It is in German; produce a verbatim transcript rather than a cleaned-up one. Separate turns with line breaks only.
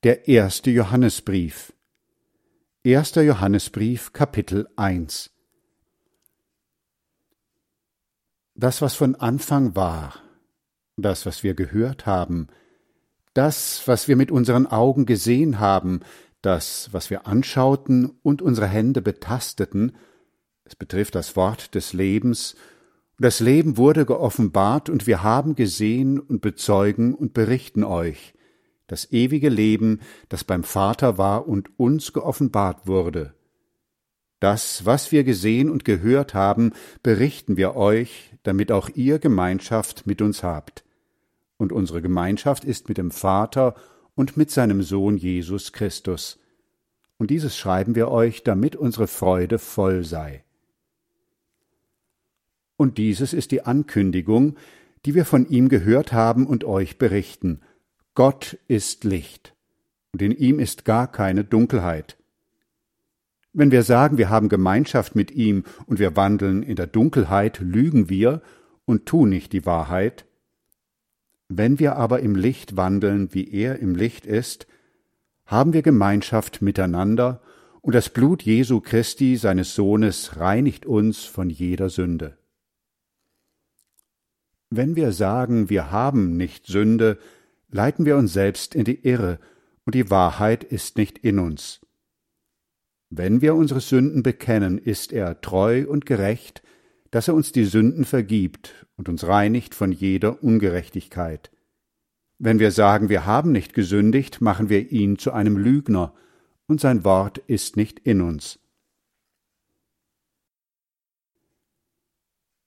Der erste Johannesbrief. Erster Johannesbrief, Kapitel eins. Das, was von Anfang war, das, was wir gehört haben, das, was wir mit unseren Augen gesehen haben, das, was wir anschauten und unsere Hände betasteten, es betrifft das Wort des Lebens. Das Leben wurde geoffenbart, und wir haben gesehen und bezeugen und berichten euch das ewige Leben, das beim Vater war und uns geoffenbart wurde. Das, was wir gesehen und gehört haben, berichten wir euch, damit auch ihr Gemeinschaft mit uns habt. Und unsere Gemeinschaft ist mit dem Vater und mit seinem Sohn Jesus Christus. Und dieses schreiben wir euch, damit unsere Freude voll sei. Und dieses ist die Ankündigung, die wir von ihm gehört haben und euch berichten. Gott ist Licht, und in ihm ist gar keine Dunkelheit. Wenn wir sagen, wir haben Gemeinschaft mit ihm und wir wandeln in der Dunkelheit, lügen wir und tun nicht die Wahrheit. Wenn wir aber im Licht wandeln, wie er im Licht ist, haben wir Gemeinschaft miteinander, und das Blut Jesu Christi, seines Sohnes, reinigt uns von jeder Sünde. Wenn wir sagen, wir haben nicht Sünde, leiten wir uns selbst in die Irre, und die Wahrheit ist nicht in uns. Wenn wir unsere Sünden bekennen, ist er treu und gerecht, dass er uns die Sünden vergibt und uns reinigt von jeder Ungerechtigkeit. Wenn wir sagen, wir haben nicht gesündigt, machen wir ihn zu einem Lügner, und sein Wort ist nicht in uns.